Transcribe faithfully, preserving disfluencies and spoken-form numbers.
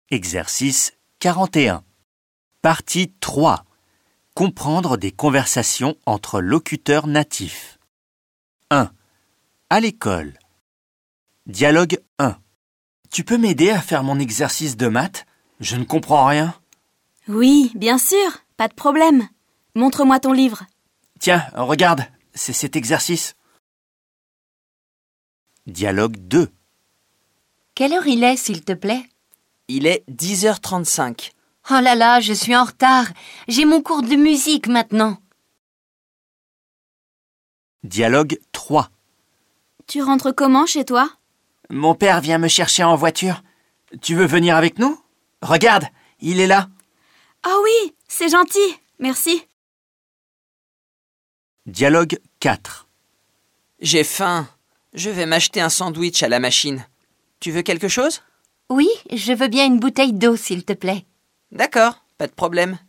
Exercice quarante et un. Partie trois. Comprendre des conversations entre locuteurs natifs. un. À l'école. Dialogue un. Tu peux m'aider à faire mon exercice de maths? Je ne comprends rien. Oui, bien sûr, pas de problème. Montre-moi ton livre. Tiens, regarde, c'est cet exercice. Dialogue deux. Quelle heure il est, s'il te plaît? Il est dix heures trente-cinq. Oh là là, je suis en retard. J'ai mon cours de musique maintenant. Dialogue trois. Tu rentres comment chez toi? Mon père vient me chercher en voiture. Tu veux venir avec nous? Regarde, il est là. Ah oui, c'est gentil, merci. Dialogue quatre. J'ai faim. Je vais m'acheter un sandwich à la machine. Tu veux quelque chose? Oui, je veux bien une bouteille d'eau, s'il te plaît. D'accord, pas de problème.